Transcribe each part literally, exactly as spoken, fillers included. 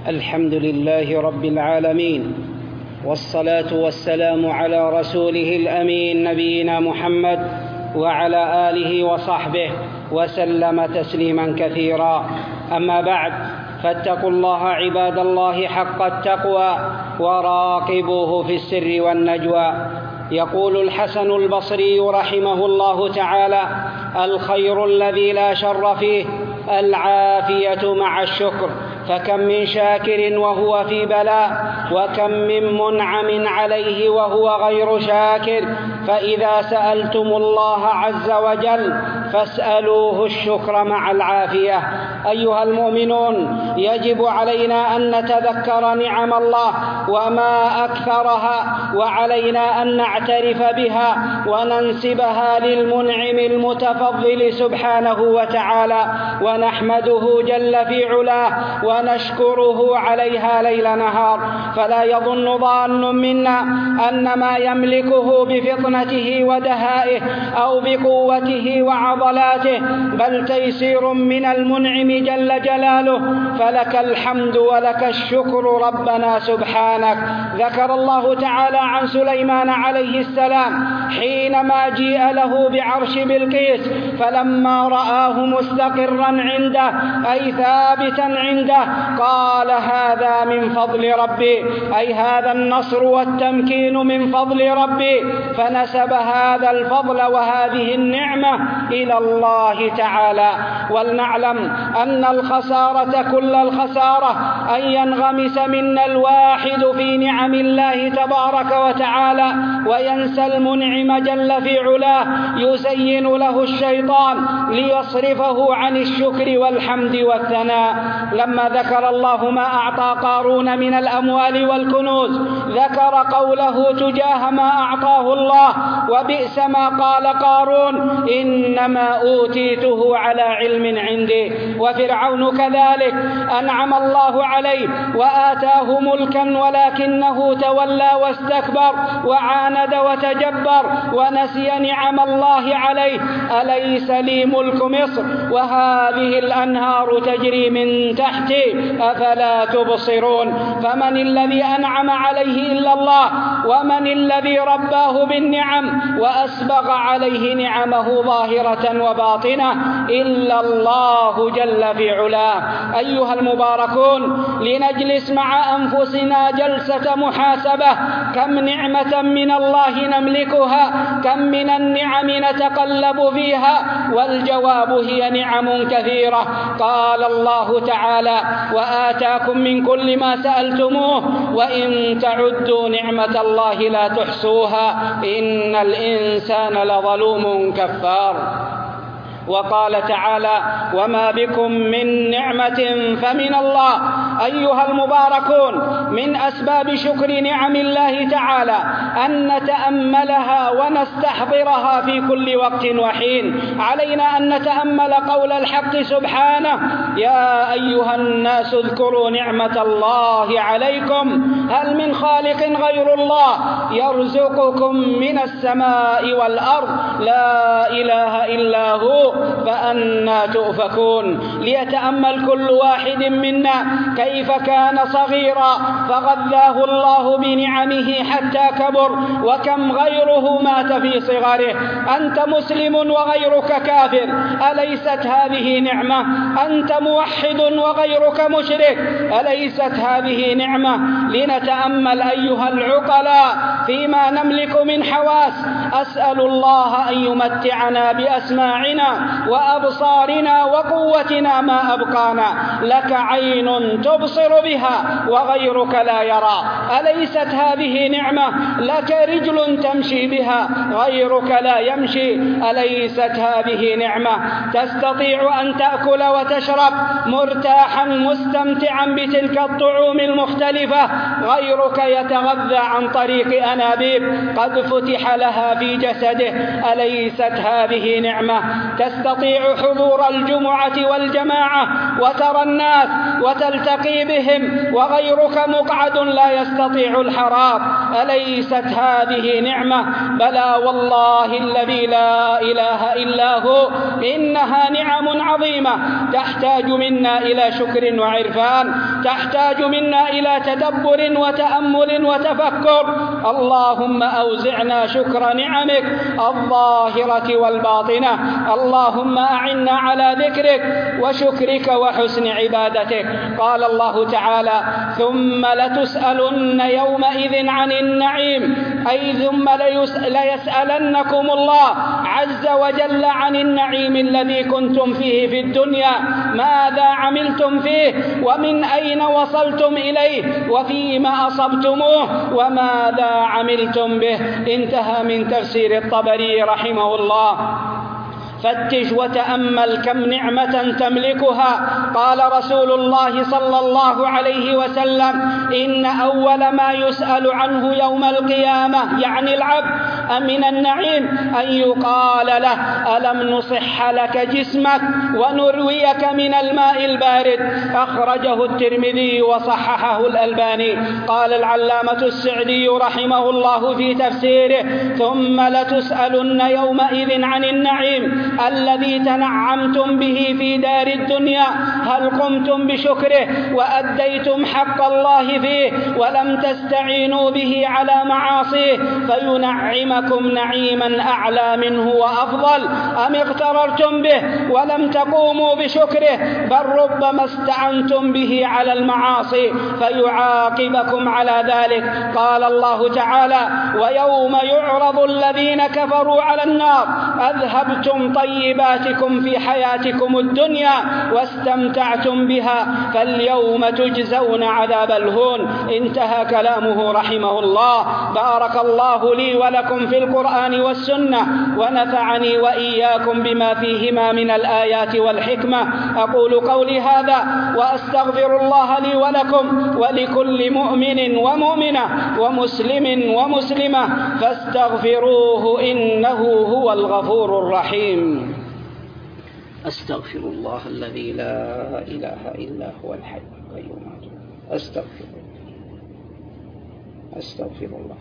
الحمد لله رب العالمين، والصلاة والسلام على رسوله الأمين نبينا محمد وعلى آله وصحبه وسلم تسليما كثيرا. أما بعد، فاتقوا الله عباد الله حق التقوى وراقبوه في السر والنجوى. يقول الحسن البصري رحمه الله تعالى: الخير الذي لا شر فيه العافية مع الشكر، فكم من شاكر وهو في بلاء، وكم من منعم عليه وهو غير شاكر. فإذا سألتم الله عز وجل فاسألوه الشكر مع العافية. أيها المؤمنون، يجب علينا أن نتذكر نعم الله وما أكثرها، وعلينا أن نعترف بها وننسبها للمنعم المتفضل سبحانه وتعالى، ونحمده جل في علاه ونشكره عليها ليل نهار. فلا يظن ظان منا أن ما يملكه بفطنته ودهائه أو بقوته وعضلاته، بل تيسير من المنعم جل جلاله. فلك الحمد ولك الشكر ربنا سبحانك. ذكر الله تعالى عن سليمان عليه السلام حينما جيء له بعرش بلقيس، فلما رآه مستقرا عنده أي ثابتا عنده قال: هذا من فضل ربي، أي هذا النصر والتمكين من فضل ربي. فنسب هذا الفضل وهذه النعمة إلى الله تعالى. ولنعلم أن الخسارة كل الخسارة أن ينغمس منا الواحد في نعم الله تبارك وتعالى وينسى المنعم جل في علاه، يزين له الشيطان ليصرفه عن الشكر والحمد والثناء. لما ذكر الله ما أعطى قارون من الأموال والكنوز، ذكر قوله تجاه ما أعطاه الله: وبئس ما قال قارون إنما أوتيته على علم عندي. وفرعون كذلك أنعم الله عليه وآتاه ملكا، ولكنه تولى واستكبر وعاند وتجبر ونسي نعم الله عليه. أليس لي ملك مصر وهذه الأنهار تجري من تحتي أفلا تبصرون؟ فمن الذي أنعم عليه إلا الله؟ ومن الذي رباه بالنعم وأسبغ عليه نعمه ظاهرة وباطنة إلا الله جل في علاه. أيها المباركون، لنجلس مع أنفسنا جلسة محاسبة. كم نعمة من الله نملكها، كم من النعم نتقلب فيها؟ والجواب هي نعم كثيرة. قال الله تعالى: وآتاكم من كل ما سألتموه وإن تعدوا نعمة الله لا تحصوها إن الإنسان لظلوم كفار. وقال تعالى: وما بكم من نعمة فمن الله. أيها المباركون، من أسباب شكر نعم الله تعالى أن نتأملها ونستحضرها في كل وقت وحين. علينا أن نتأمل قول الحق سبحانه: يا أيها الناس اذكروا نعمة الله عليكم هل من خالق غير الله يرزقكم من السماء والأرض لا إله إلا هو فأنى تؤفكون. ليتأمل كل واحد منا كيف كان صغيرا فغذاه الله بنعمه حتى كبر، وكم غيره مات في صغره. أنت مسلم وغيرك كافر، أليست هذه نعمة؟ أنت موحد وغيرك مشرك، أليست هذه نعمة؟ لنتأمل أيها العقلاء فيما نملك من حواس. أسأل الله أن يمتعنا بأسماعنا وأبصارنا وقوتنا ما أبقانا. لك عين تبصر بها وغيرك لا يرى، أليست هذه نعمة؟ لك رجل تمشي بها غيرك لا يمشي، أليست هذه نعمة؟ تستطيع أن تأكل وتشرب مرتاحا مستمتعا بتلك الطعوم المختلفة، غيرك يتغذى عن طريق الأنابيب قد فتح لها في جسده، أليست هذه نعمة؟ تستطيع حضور الجمعة والجماعة وترى الناس وتلتقي بهم، وغيرك مقعد لا يستطيع الحراك، أليست هذه نعمة؟ بلى والله الذي لا إله إلا هو، إنها نعم عظيمة تحتاج منا إلى شكر وعرفان، تحتاج منا إلى تدبر وتأمل وتفكر. اللهم أوزعنا شكر نعمك الظاهرة والباطنة، اللهم أعنا على ذكرك وشكرك وحسن عبادتك. قال الله تعالى: ثم لتسألن يومئذ عن النعيم، أي ثم ليسألنكم الله عز وجل عن النعيم الذي كنتم فيه في الدنيا، ماذا عملتم فيه، ومن أين وصلتم إليه، وفيما أصبتموه، وماذا عملتم به. انتهى من تفسير الطبري رحمه الله. فتش وتأمل كم نعمة تملكها. قال رسول الله صلى الله عليه وسلم: إن أول ما يسأل عنه يوم القيامة، يعني العبد، من النعيم أن يقال له: ألم نصح لك جسمك ونرويك من الماء البارد. أخرجه الترمذي وصححه الألباني. قال العلامة السعدي رحمه الله في تفسيره: ثم لتسألن يومئذ عن النعيم الذي تنعمتم به في دار الدنيا، هل قمتم بشكره وأديتم حق الله فيه ولم تستعينوا به على معاصيه فينعمكم نعيما أعلى منه وأفضل، أم اغتررتم به ولم تقوموا بشكره بل ربما استعنتم به على المعاصي فيعاقبكم على ذلك. قال الله تعالى: ويوم يعرض الذين كفروا على النار أذهبتم طيباتكم في حياتكم الدنيا واستمتعتم بها فاليوم تجزون عذاب الهون. انتهى كلامه رحمه الله. بارك الله لي ولكم في القرآن والسنة، ونفعني وإياكم بما فيهما من الآيات والحكمة. أقول قولي هذا وأستغفر الله لي ولكم ولكل مؤمن ومؤمنة ومسلم ومسلمة فاستغفروه إنه هو الغفور الرحيم. أستغفر الله الذي لا إله إلا هو الحي القيوم. أستغفر أستغفر الله.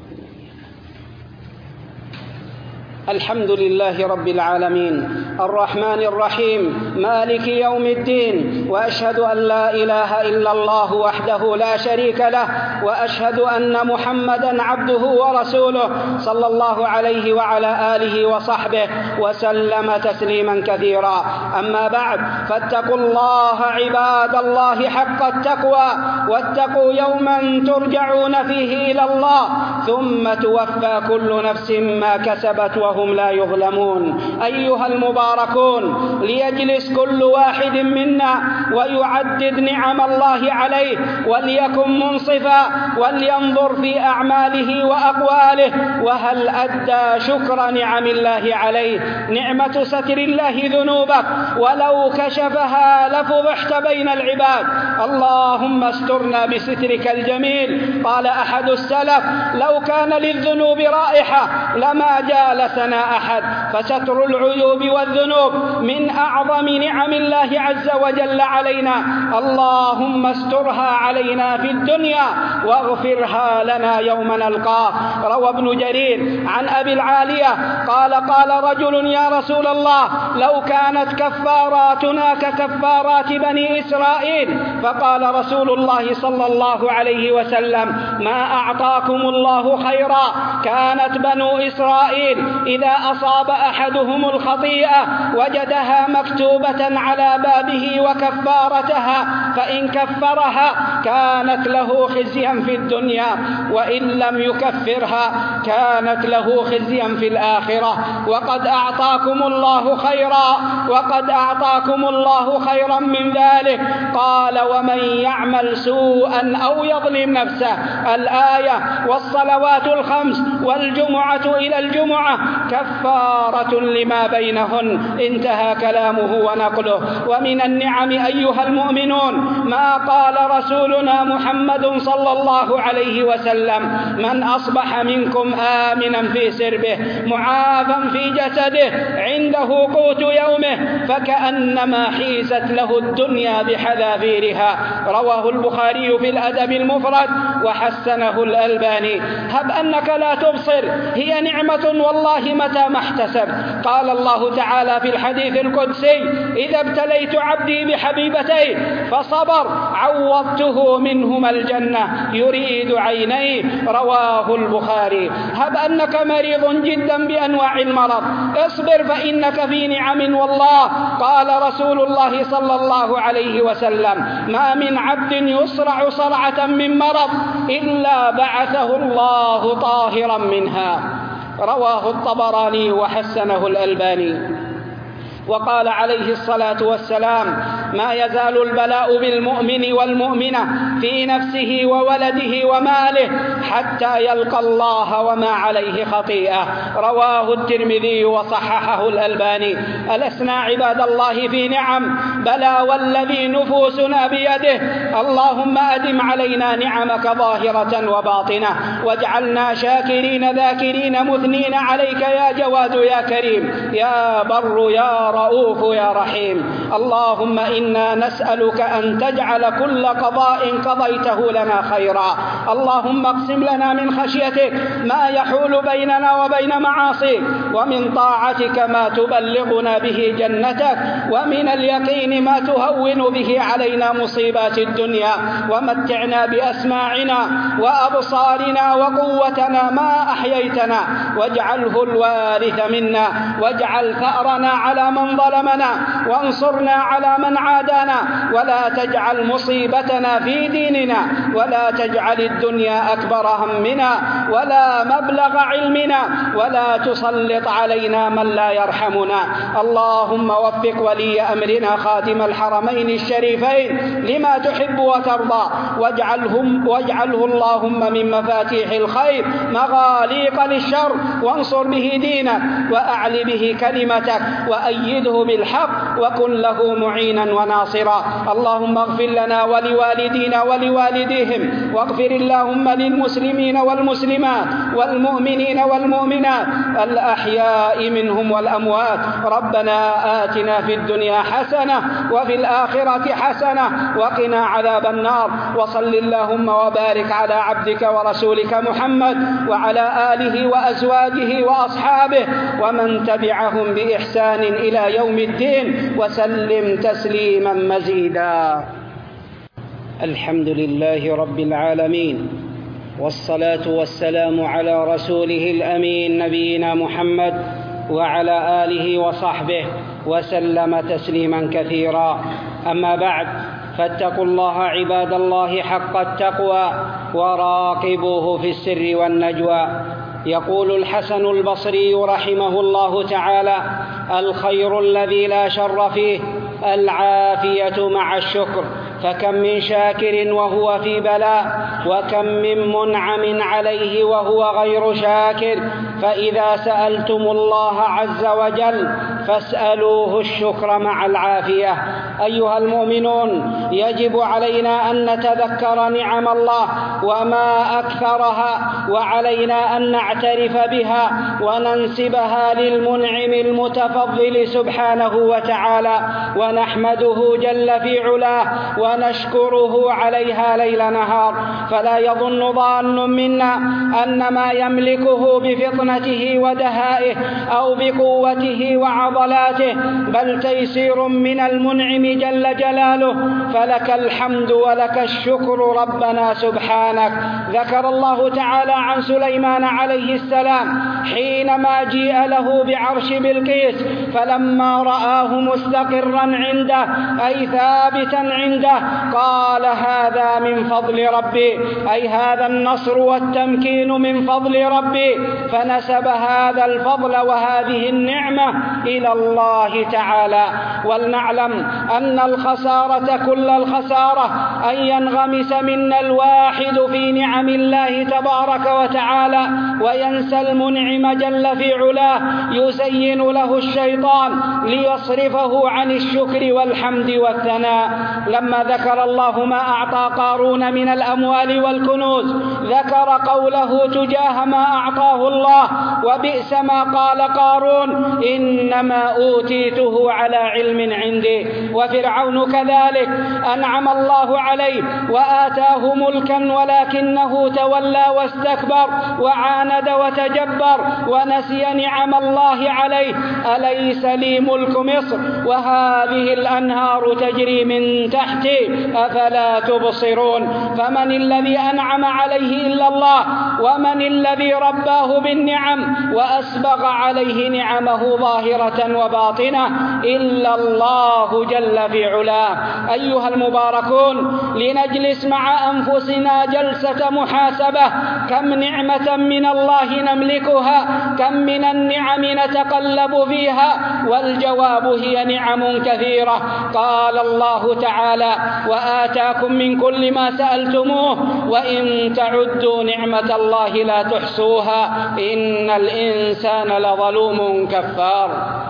الحمد لله رب العالمين الرحمن الرحيم مالك يوم الدين، وأشهد أن لا إله إلا الله وحده لا شريك له، وأشهد أن محمدا عبده ورسوله صلى الله عليه وعلى آله وصحبه وسلم تسليما كثيرا. أما بعد، فاتقوا الله عباد الله حق التقوى، واتقوا يوما ترجعون فيه إلى الله ثم توفى كل نفس ما كسبت وهم لا يظلمون. أيها المباركون، ليجلس كل واحد منا ويعدد نعم الله عليه وليكن منصفا ولينظر في أعماله وأقواله، وهل أدى شكر نعم الله عليه؟ نعمة ستر الله ذنوبك، ولو كشفها لفضحت بين العباد. اللهم استرنا بسترك الجميل. قال أحد السلف: لو كان للذنوب رائحة لما جالسنا أحد. فستر العيوب والذنوب من أعظم نعم الله عز وجل علينا. اللهم استرها علينا في الدنيا واغفرها لنا يوم نلقاه. روى ابن جرير عن أبي العالية قال: قال رجل: يا رسول الله، لو كانت كفاراتنا ككفارات بني إسرائيل. فقال رسول الله صلى الله عليه وسلم: ما أعطاكم الله خيرا. كانت بنو إسرائيل إذا أصاب أحدهم الخطيئة وجدها مكتوبة على بابه وكفارتها، فإن كفرها كانت له خزيا في الدنيا، وإن لم يكفرها كانت له خزيا في الآخرة. وقد أعطاكم الله خيرا وقد أعطاكم الله خيرا من ذلك. قال: ومن يعمل سوءا أو يظلم نفسه. الآية: والصلوات الخمس والجمعة إلى الجمعة كفارة لما بينهن. انتهى كلامه ونقله. ومن النعم أيها المؤمنون ما قال رسولنا محمد صلى الله عليه وسلم: من أصبح منكم آمنا في سربه معافا في جسده عنده قوت يومه فكأنما حيزت له الدنيا بحذافيرها. رواه البخاري في الأدب المفرد وحسنه الألباني. هب أنك لا تبصر، هي نعمة والله متى ما احتسب. قال الله تعالى في الحديث القدسي: إذا ابتليت عبدي بحبيبتيه فصبر عوضته منهما الجنة يريد عينيه. رواه البخاري. هب أنك مريض جدا بأنواع المرض، اصبر فإنك في نعم والله. قال رسول الله صلى الله عليه وسلم: ما من عبد يصرع صرعة من مرض إلا بعثه الله طاهرا منها. رواه الطبراني وحسنه الألباني. وقال عليه الصلاة والسلام: ما يزال البلاء بالمؤمن والمؤمنة في نفسه وولده وماله حتى يلقى الله وما عليه خطيئة. رواه الترمذي وصححه الألباني. ألسنا عباد الله في نعم؟ بلى والذي نفوسنا بيده. اللهم أدم علينا نعمك ظاهرة وباطنة واجعلنا شاكرين ذاكرين مثنين عليك يا جواد يا كريم يا بر يا رؤوف يا رحيم. اللهم إنا نسألك أن تجعل كل قضاء قضيته لنا خيرا. اللهم اقسم لنا من خشيتك ما يحول بيننا وبين معاصيك، ومن طاعتك ما تبلغنا به جنتك، ومن اليقين ما تهون به علينا مصيبات الدنيا. ومتعنا بأسماعنا وأبصارنا وقوتنا ما أحييتنا، واجعله الوارث منا، واجعل ثأرنا على من ظلمنا، وانصرنا على من عادانا، ولا تجعل مصيبتنا في ديننا، ولا تجعل الدنيا أكبر همنا ولا مبلغ علمنا، ولا تسلط علينا من لا يرحمنا. اللهم وفق ولي أمرنا خاتم الحرمين الشريفين لما تحب وترضى، واجعلهم واجعله اللهم من مفاتيح الخير مغاليق للشر، وانصر به دينك وأعل به كلمتك وأيده بالحق وكن له معينا وناصرا. اللهم اغفر لنا ولوالدينا ولوالديهم، واغفر اللهم للمسلمين والمسلمات والمؤمنين والمؤمنات الأحياء منهم والأموات. ربنا آتنا في الدنيا حسنة وفي الآخرة حسنة وقنا عذاب النار. وصل اللهم وبارك على عبدك ورسولك محمد وعلى آله وأزواجه وأصحابه ومن تبعهم بإحسان إلى يوم الدين وسلم تسليما مزيدا. الحمد لله رب العالمين، والصلاة والسلام على رسوله الأمين نبينا محمد وعلى آله وصحبه وسلم تسليما كثيرا. أما بعد، فاتقوا الله عباد الله حق التقوى وراقبوه في السر والنجوى. يقول الحسن البصري رحمه الله تعالى: الخير الذي لا شر فيه العافية مع الشكر، فكم من شاكر وهو في بلاء، وكم من منعم عليه وهو غير شاكر. فإذا سألتم الله عز وجل فاسألوه الشكر مع العافية. أيها المؤمنون، يجب علينا أن نتذكر نعم الله وما أكثرها، وعلينا أن نعترف بها وننسبها للمنعم المتفضل سبحانه وتعالى، ونحمده جل في علاه ونشكره عليها ليل نهار. فلا يظن ظان منا أن ما يملكه بفطنته ودهائه أو بقوته وعضلاته، بل تيسير من المنعم جل جلاله. فلك الحمد ولك الشكر ربنا سبحانك. ذكر الله تعالى عن سليمان عليه السلام حينما جيء له بعرش بلقيس، فلما رآه مستقرا عنده أي ثابتا عنده قال: هذا من فضل ربي، أي هذا النصر والتمكين من فضل ربي. فنسب هذا الفضل وهذه النعمة إلى الله تعالى. ولنعلم أن الخسارة كل الخسارة أن ينغمس منا الواحد في نعم الله تبارك وتعالى وينسى المنعم جل في علاه، يزين له الشيطان ليصرفه عن الشكر والحمد والثناء. لما ذكر الله ما أعطى قارون من الأموال والكنوز ذكر قوله تجاه ما أعطاه الله: وبئس ما قال قارون إنما أوتيته على علم عندي. وفرعون كذلك أنعم الله عليه وآتاه ملكا ولكنه تولى واستكبر وعاند وتجبر ونسي نعم الله عليه. أليس لي ملك مصر وهذه الأنهار تجري من تحتي أفلا تبصرون؟ فمن الذي أنعم عليه إلا الله؟ ومن الذي رباه بالنعم وأسبغ عليه نعمه ظاهرة وباطنة إلا الله جل في علاه. أيها المباركون، لنجلس مع أنفسنا جلسة محاسبة. كم نعمة من الله نملكها؟ كم من النعم نتقلب فيها؟ والجواب هي نعم كثيرة. قال الله تعالى: وآتاكم من كل ما سألتموه وإن تعدوا نعمة الله لا تحصوها إن الإنسان لظلوم كفار.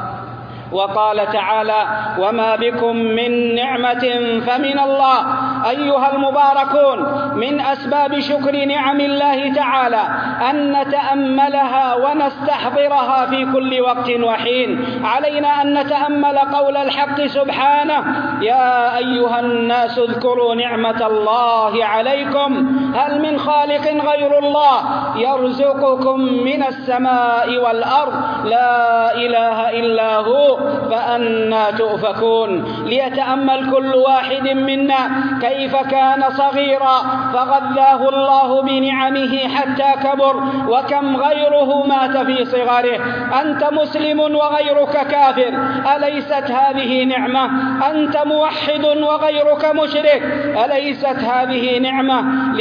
وقال تعالى: وما بكم من نعمة فمن الله. أيها المباركون، من أسباب شكر نعم الله تعالى أن نتأملها ونستحضرها في كل وقت وحين. علينا أن نتأمل قول الحق سبحانه: يا أيها الناس اذكروا نعمة الله عليكم هل من خالق غير الله يرزقكم من السماء والأرض لا إله إلا هو فأنى تؤفكون. ليتأمل كل واحد منا كيف كان صغيرا فغذاه الله بنعمه حتى كبر، وكم غيره مات في صغره. أنت مسلم وغيرك كافر، أليست هذه نعمة؟ أنت موحد وغيرك مشرك، أليست هذه نعمة؟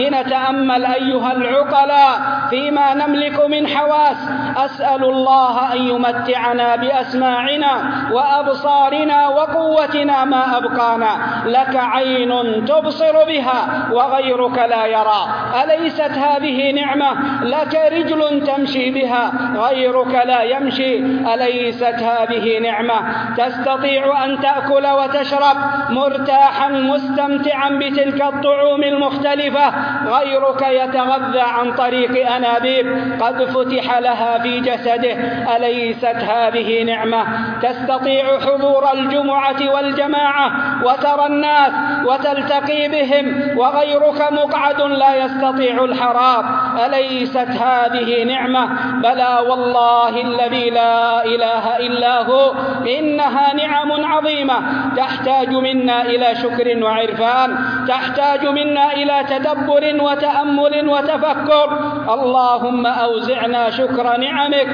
لنتأمل أيها العقلاء فيما نملك من حواس. أسأل الله أن يمتعنا بأسماعنا وأبصارنا وقوتنا ما أبقانا. لك عين تبصر بها وغيرك لا يرى، أليست هذه نعمة؟ لك رجل تمشي بها غيرك لا يمشي، أليست هذه نعمة؟ تستطيع أن تأكل وتشرب مرتاحا مستمتعا بتلك الطعوم المختلفة، غيرك يتغذى عن طريق أنابيب قد فتح لها في جسده، أليست هذه نعمة؟ تستطيع حضور الجمعة والجماعة وترى الناس وتلتقي بهم وغيرك مقعد لا يستطيع الحراب، أليست هذه نعمة؟ بلى والله الذي لا إله إلا هو إنها نعم عظيمة تحتاج منا إلى شكر وعرفان، تحتاج منا إلى تدبر وتأمل وتفكر. اللهم أوزعنا شكر نعمك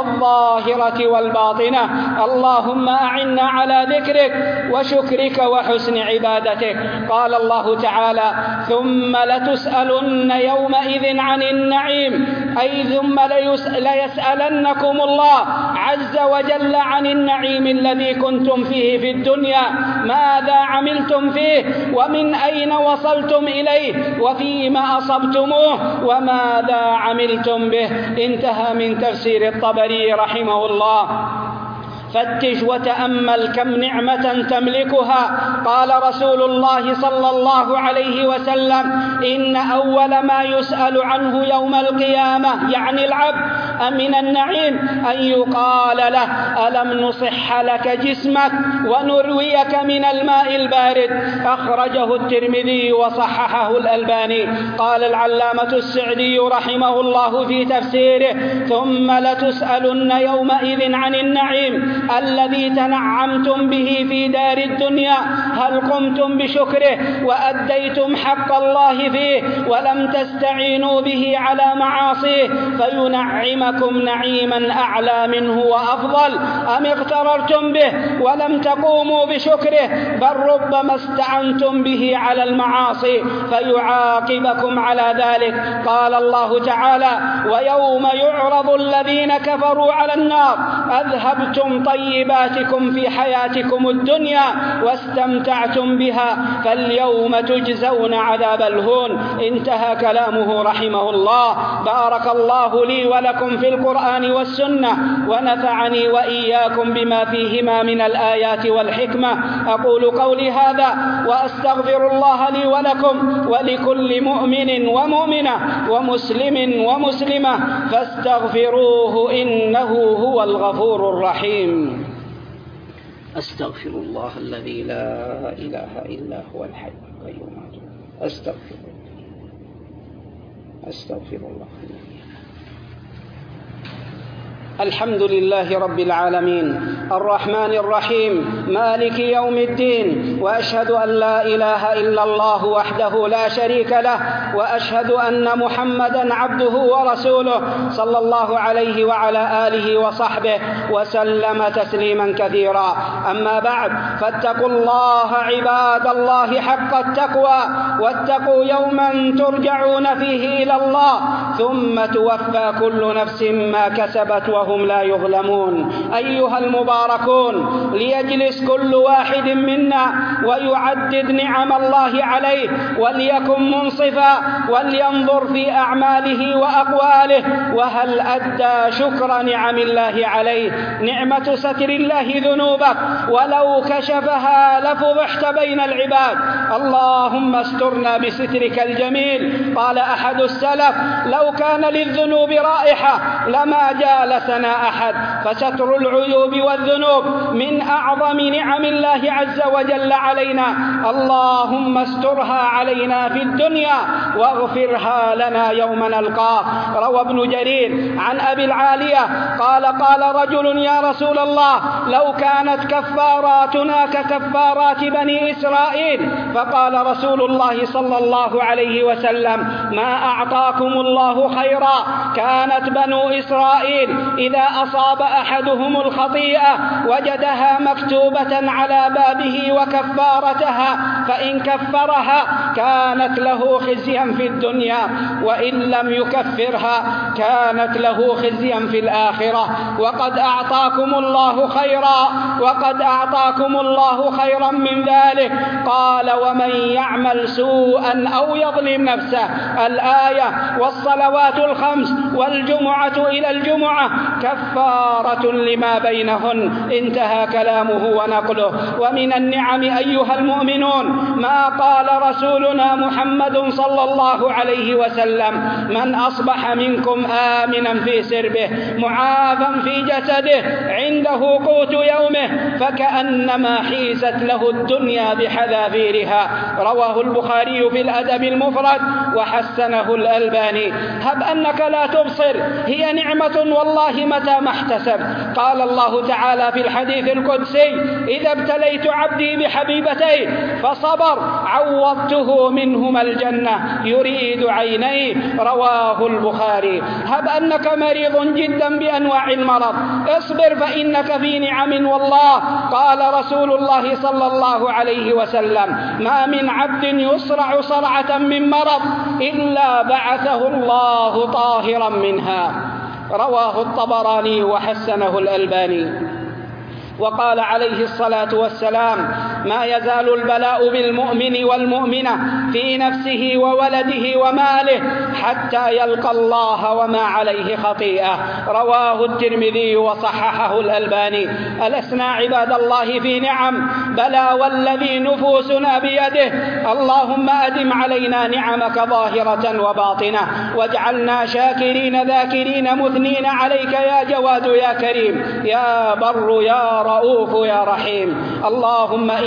الظاهرة والباطنة. اللهم أعنا على ذكرك وشكرك وحسن عبادتك. قال الله تعالى: ثم لتسألن يومئذ عن النعيم، أي ثم ليسألنكم الله عز وجل عن النعيم الذي كنتم فيه في الدنيا، ماذا عملتم فيه ومن أين وصلتم إليه وفيما أصبتموه وماذا عملتم به. انتهى من تفسير الطبري رحمه الله. فتش وتأمل كم نعمة تملكها. قال رسول الله صلى الله عليه وسلم: إن أول ما يسأل عنه يوم القيامة يعني العبد من النعيم أن يقال له: ألم نصح لك جسمك ونرويك من الماء البارد. أخرجه الترمذي وصححه الألباني. قال العلامة السعدي رحمه الله في تفسيره: ثم لتسألن يومئذ عن النعيم الذي تنعمتم به في دار الدنيا، هل قمتم بشكره وأديتم حق الله فيه ولم تستعينوا به على معاصيه فينعم نعيمكم نعيما أعلى منه وأفضل أم اغتررتم به ولم تقوموا بشكره بل ربما استعنتم به على المعاصي فيعاقبكم على ذلك. قال الله تعالى: ويوم يعرض الذين كفروا على النار أذهبتم طيباتكم في حياتكم الدنيا واستمتعتم بها فاليوم تجزون عذاب الهون. انتهى كلامه رحمه الله. بارك الله لي ولكم في القرآن والسنة ونفعني وإياكم بما فيهما من الآيات والحكمة. أقول قولي هذا وأستغفر الله لي ولكم ولكل مؤمن ومؤمنة ومسلم ومسلمة فاستغفروه إنه هو الغفور الرحيم. أستغفر الله الذي لا إله إلا هو الحي القيوم. أستغفر أستغفر الله. الحمد لله رب العالمين الرحمن الرحيم مالك يوم الدين، وأشهد أن لا إله إلا الله وحده لا شريك له، وأشهد أن محمدا عبده ورسوله صلى الله عليه وعلى آله وصحبه وسلم تسليما كثيرا. أما بعد، فاتقوا الله عباد الله حق التقوى، واتقوا يوما ترجعون فيه إلى الله ثم توفى كل نفس ما كسبت وهم لا يظلمون. أيها المباركون، ليجلس كل واحد منا ويعدد نعم الله عليه وليكن منصفا ولينظر في أعماله وأقواله وهل أدى شكر نعم الله عليه. نعمة ستر الله ذنوبك ولو كشفها لفضحت بين العباد. اللهم استرنا بسترك الجميل. قال أحد السلف: لو كان للذنوب رائحة لما جالسنا أحد. فستر العيوب والذنوب من أعظم نعم الله عز وجل علينا. اللهم استرها علينا في الدنيا واغفرها لنا يوم نلقاه. روى ابن جرير عن أبي العالية قال: قال رجل: يا رسول الله، لو كانت كفاراتنا ككفارات بني إسرائيل. فقال رسول الله صلى الله عليه وسلم: ما أعطاكم الله خيرا. كانت بنو إسرائيل إذا أصاب أحدهم الخطيئة وجدها مكتوبة على بابه وكفارتها، فإن كفرها كانت له خزيا في الدنيا، وإن لم يكفرها كانت له خزيا في الآخرة. وقد أعطاكم الله خيرا وقد أعطاكم الله خيرا من ذلك. قال: ومن يعمل سوءا أو يظلم نفسه. الآية: والصلوات الخمس والجمعة إلى الجمعة كفارة لما بينهن. انتهى كلامه ونقله. ومن النعم أيها المؤمنون ما قال رسولنا محمد صلى الله عليه وسلم: من أصبح منكم آمنا في سربه معافا في جسده عنده قوت يومه فكأنما حيزت له الدنيا بحذافيرها. رواه البخاري في الأدب المفرد وحسنه الألباني. هب أنك لا تبصر، هي نعمة والله متى ما احتسب. قال الله تعالى في الحديث القدسي: إذا ابتليت عبدي بحبيبتين فصبر عوضته منهما الجنة يريد عينيه. رواه البخاري. هب أنك مريض جدا بأنواع المرض، اصبر فإنك في نعم والله. قال رسول الله صلى الله عليه وسلم: ما من عبد يصرع صرعة من مرض إلا بعثه الله طاهرا منها. رواه الطبراني وحسنه الألباني. وقال عليه الصلاة والسلام: ما يزال البلاء بالمؤمن والمؤمنة في نفسه وولده وماله حتى يلقى الله وما عليه خطيئة. رواه الترمذي وصححه الألباني. ألسنا عباد الله في نعم؟ بلى والذي نفوسنا بيده. اللهم أدم علينا نعمك ظاهرة وباطنة واجعلنا شاكرين ذاكرين مثنين عليك يا جواد يا كريم يا بر يا رؤوف يا رحيم. اللهم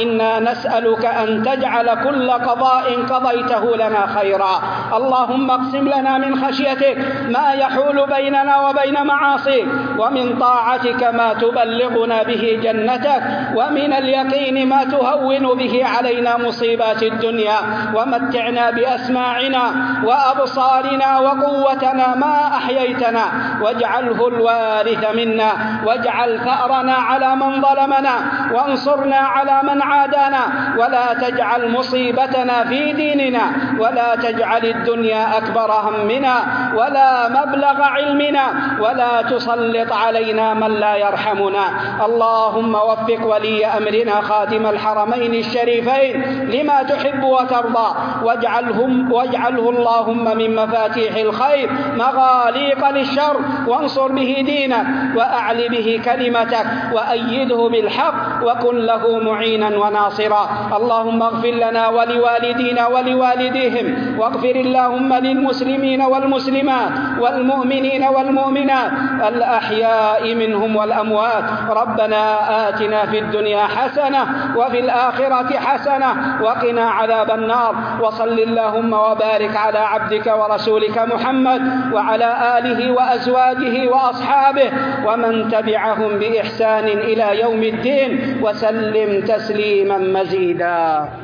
إنا نسألك أن تجعل كل قضاء قضيته لنا خيرا. اللهم اقسم لنا من خشيتك ما يحول بيننا وبين معاصيك، ومن طاعتك ما تبلغنا به جنتك، ومن اليقين ما تهون به علينا مصيبات الدنيا، ومتعنا بأسماعنا وأبصارنا وقوتنا ما أحييتنا، واجعله الوارث منا، واجعل ثأرنا على من ظلمنا، وانصرنا على من عادانا، ولا تجعل مصيبتنا في ديننا، ولا تجعل الدنيا أكبر همنا ولا مبلغ علمنا، ولا تسلط علينا من لا يرحمنا. اللهم وفق ولي أمرنا خادم الحرمين الشريفين لما تحب وترضى، واجعلهم واجعله اللهم من مفاتيح الخير مغاليق للشر، وانصر به دينك، وأعل به كلمتك، وأيده بالحق، وكن له معينا وناصرا. اللهم اغفر لنا ولوالدينا ولوالديهم، واغفر اللهم للمسلمين والمسلمات والمؤمنين والمؤمنات الأحياء منهم والأموات. ربنا آتنا في الدنيا حسنة وفي الآخرة حسنة وقنا عذاب النار. وصل اللهم وبارك على عبدك ورسولك محمد وعلى آله وأزواجه وأصحابه ومن تبعهم بإحسان إلى يوم الدين، وسلم تسليما مزيدا.